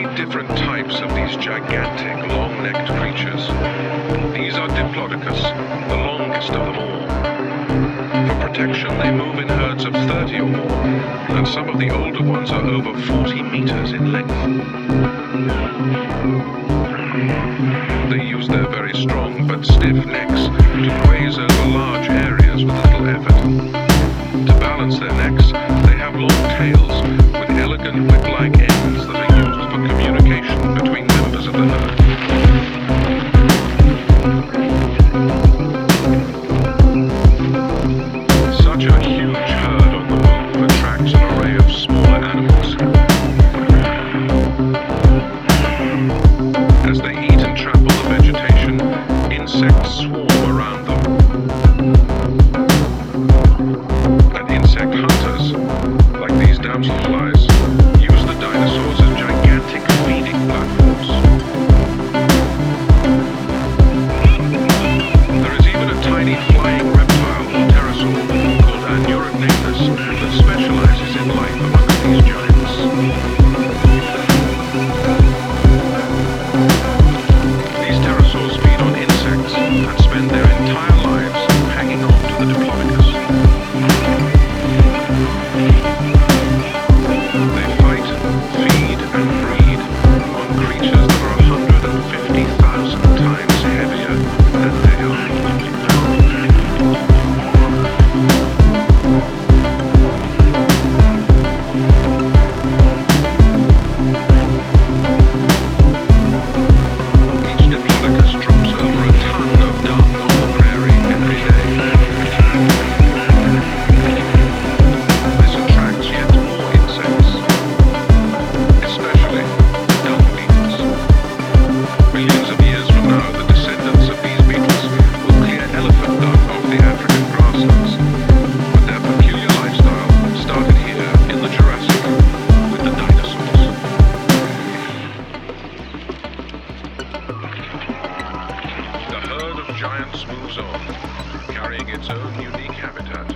different types of these gigantic, long-necked creatures. These are Diplodocus, the longest of them all. For protection, they move in herds of 30 or more, and some of the older ones are over 40 meters in length. They use their very strong but stiff necks to graze over large areas with little effort. To balance their necks, they have long tails with elegant whip-like ends that are used for communication between members of the herd. Such a huge herd on the move attracts an array of smaller animals. As they eat and trample the vegetation, insects swarm around them. And insect hunters, like these damselflies, use the dinosaurs as gigantic feeding platforms. There is even a tiny flying reptile or pterosaur called Aneurycnapus that specializes in life amongst these giants. These pterosaurs feed on insects and spend their entire lives hanging on to the Diplodocus. They fight, feed, and breed on creatures that are 150,000 times heavier than they are. Each Diplodocus drops over a ton of dung on the prairie every day. This attracts yet more insects, especially dung beetles. Millions of years from now, the descendants of these beetles will clear elephant dung off the African grasslands. But their peculiar lifestyle started here in the Jurassic with the dinosaurs. The herd of giants moves on, carrying its own unique habitat.